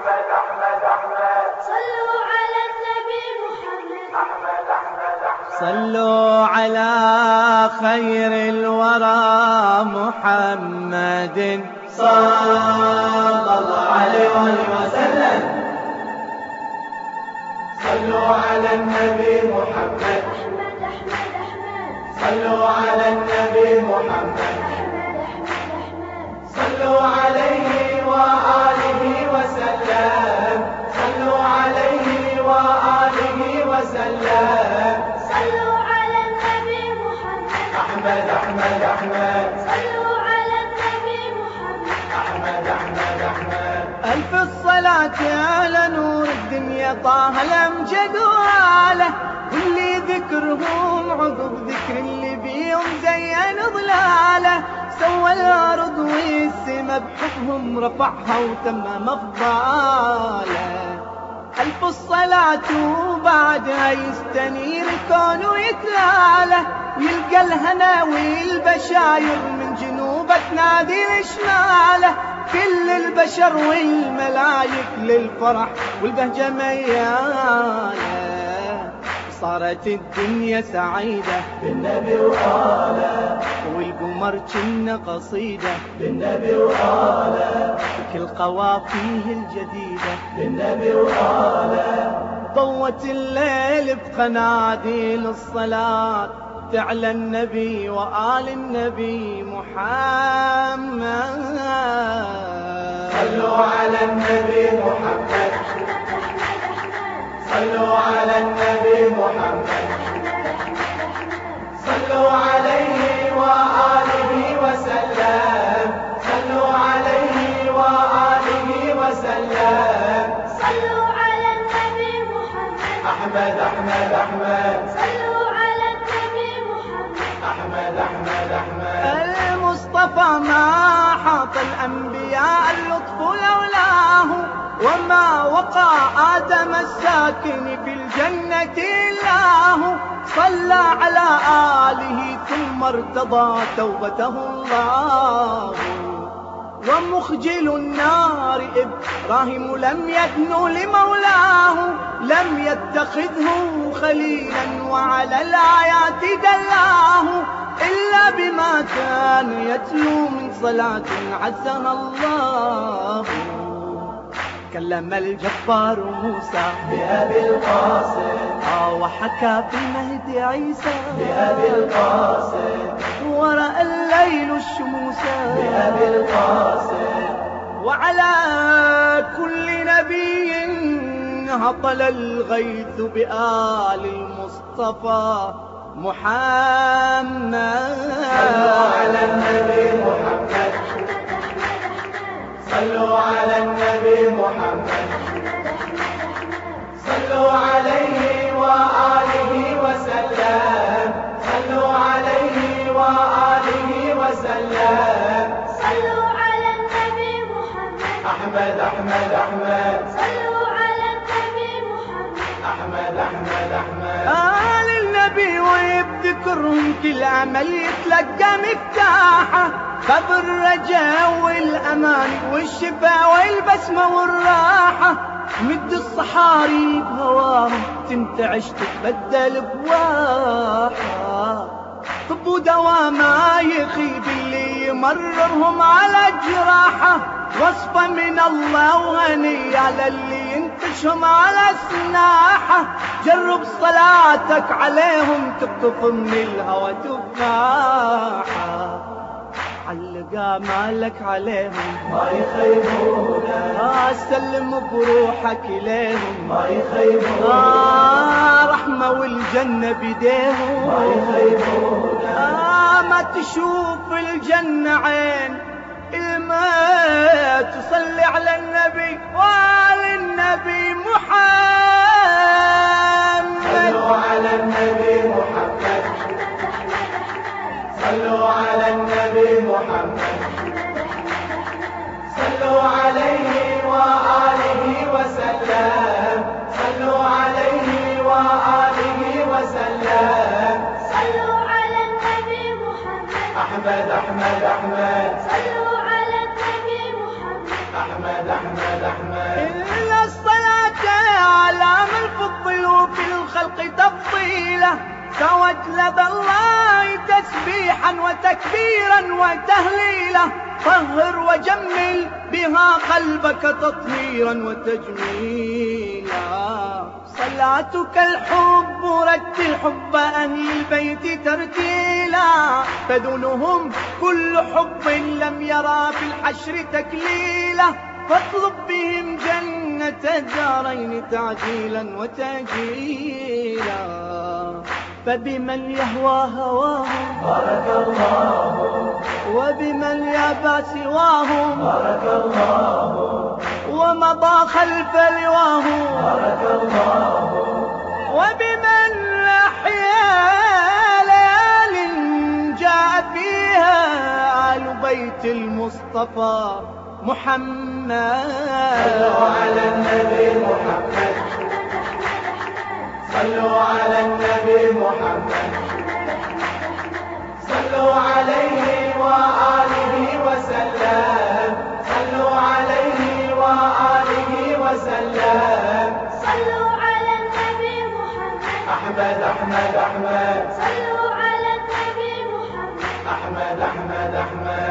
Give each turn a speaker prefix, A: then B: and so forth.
A: أحمد أحمد أحمد
B: صلوا على النبي محمد
A: أحمد أحمد أحمد
C: صلوا على خير الورى محمد صلى الله عليه وسلم.
A: صلوا على النبي محمد
B: أحمد أحمد أحمد
A: صلوا على النبي محمد
B: أحمد أحمد أحمد
A: صلوا عليه وآله وسلم صلوا عليه وآله وسلم
B: صلوا على النبي محمد
A: أحمد أحمد أحمد
B: صلوا على النبي محمد
A: أحمد أحمد أحمد
C: ألف الصلاة على نور الدنيا طه الأمجد وآله، واللي ذكرهم عقب ذكر اللي بيهم زين ضلاله، سوى الأرض والسما بحكمهم رفعها وتمم أفضاله. ألف الصلاة وبعدها يستنير الكون ويتلاله، ويلقى الهنا والبشاير من جنوبه تنادي لشماله، كل البشر والملايك للفرح والبهجة مياله، صارت الدنيا سعيدة
A: بالنبي وآله
C: والقمر كنا قصيدة
A: بالنبي وآله
C: كل قوافيه الجديدة
A: بالنبي وآله
C: ضوت الليل بقناديل الصلاة تعلى النبي وآل النبي محمد.
A: صلوا على النبي محمد صلوا على النبي محمد صلوا عليه وآله وسلم صلوا عليه وآله وسلم
B: صلوا على النبي محمد
A: أحمد أحمد أحمد
B: صلوا على النبي محمد
A: أحمد أحمد أحمد
C: المصطفى ما حاط الأنبياء اللطف لولاه، وما وقع آدم الساكن في الجنة إلاه، صلى على آله ثم ارتضى توبته الله. ومخجل النار إبراهيم لم يدنو لمولاه، لم يتخذه خليلا وعلى الآيات دلاه، إلا بما كان يتلو من صلاة عزها الله. كلم الجبار موسى
A: بأبي القاسم
C: وحكى في المهد عيسى
A: بأبي القاسم
C: ورأى الليل الشموس
A: بأبي القاسم
C: وعلى كل نبي هطل الغيث بآل المصطفى محمد.
A: صلوا على النبي محمد صلوا على النبي محمد صلوا عليه وآله وسلم صلوا عليه وآله وسلم
B: صلوا على النبي محمد
A: أحمد أحمد أحمد
B: صلوا على النبي محمد
A: أحمد أحمد أحمد
C: آل النبي ويبذكرهم كل عمل يتلقى مفتاحه، باب الرجاء والأمان والشفاء والبسمة والراحة، مد الصحاري بهواهم تنتعش تتبدل بواحة، طب ودواء ما يخيب اللي يمررهم على جراحة، وصفة من الله وهني على اللي ينتشهم على سناحة، جرب صلاتك عليهم تقطف من الهوى تفاحة، علقا مالك عليهم
A: ما يخيبونا
C: سلم بروحك إليهم
A: ما يخيبونا
C: رحمة والجنة بديهم
A: ما يخيبونا
C: ما تشوف الجنة عين ما تصلي على النبي وآل النبي محمد.
A: صلوا على النبي محمد صلوا على النبي محمد صلوا عليه وآله وسلم صلوا عليه وآله وسلم
B: صلوا على النبي محمد
A: أحمد أحمد أحمد
B: صلوا على النبي محمد
A: أحمد أحمد أحمد
C: الخلق تفضيله، توجلب الله تسبيحا وتكبيرا وتهليلا، طهر وجمل بها قلبك تطهيرا وتجميلا. صلاتك الحب رتل حب أهل البيت ترتيلا، فدونهم كل حب لم يرى في الحشر تكليلا، فاطلب بهم جنة الدارين تعجيلا وتأجيلا. فبمن يهوى هواهم
A: بارك الله،
C: وبمن يابى سواهم
A: بارك الله،
C: ومضى خلف لواهم
A: بارك الله،
C: وبمن أحيا ليال جاء فيها آل بيت المصطفى محمد.
A: صلوا على النبي محمد، صلوا على النبي محمد، صلوا عليه وآله وسلم، صلوا عليه وآله وسلم.
B: صلوا على النبي محمد،
A: أحمد أحمد أحمد،
B: صلوا على النبي محمد.
A: أحمد أحمد أحمد.